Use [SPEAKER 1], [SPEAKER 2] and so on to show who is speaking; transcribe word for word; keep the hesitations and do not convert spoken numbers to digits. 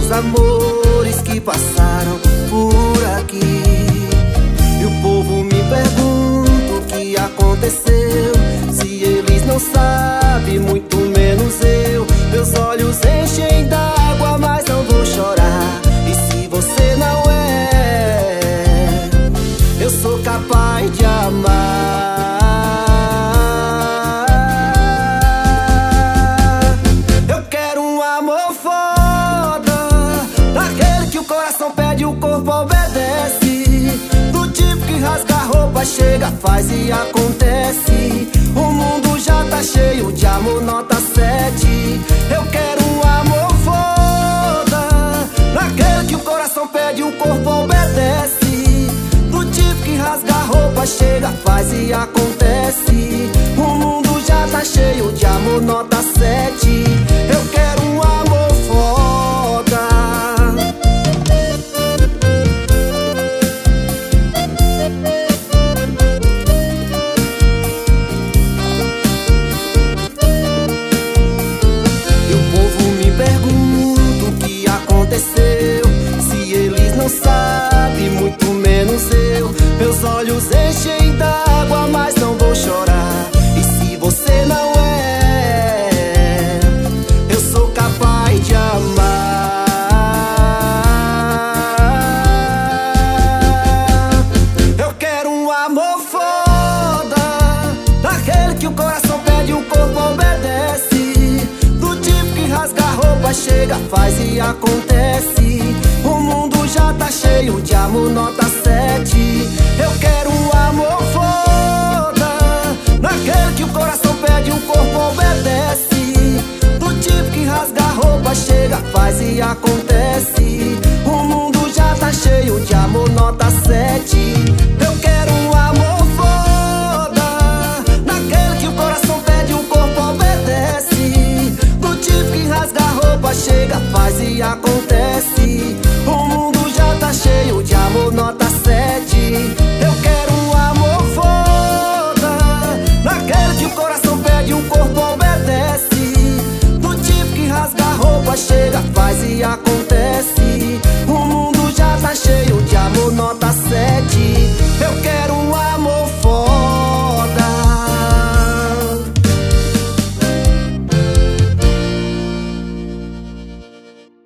[SPEAKER 1] os amores que passaram por aqui. E o povo me pergunta o que aconteceu. Se eles não sabem, muito menos eu. Meus olhos enchem d'água, mas não vou chorar. E se você não é, eu sou capaz de amar. Eu quero um amor foda, daquele que o coração pede, o corpo obedece. Do tipo que rasga a roupa, chega, faz e acontece. O mundo já tá cheio de amor nota sete. Eu quero um amor foda, daquele que o coração pede, o corpo obedece. Do tipo que rasga a roupa, chega, faz e acontece. O mundo já tá cheio de amor nota sete. Eu quero um amor foda. E o povo me pergunta o que aconteceu. Se eles não sabem, muito menos eu. Meus olhos enchem d'água, mas não vou chorar. E se você não é, eu sou capaz de amar. Eu quero um amor foda, daquele que o coração pede, o corpo obedece. Do tipo que rasga a roupa, chega, faz e acontece. O mundo já tá cheio de amor nota sete. Eu quero um amor foda, daquele que o coração pede, o corpo obedece. Do tipo que rasga a roupa, chega, faz e acontece. O mundo já tá cheio de amor nota sete.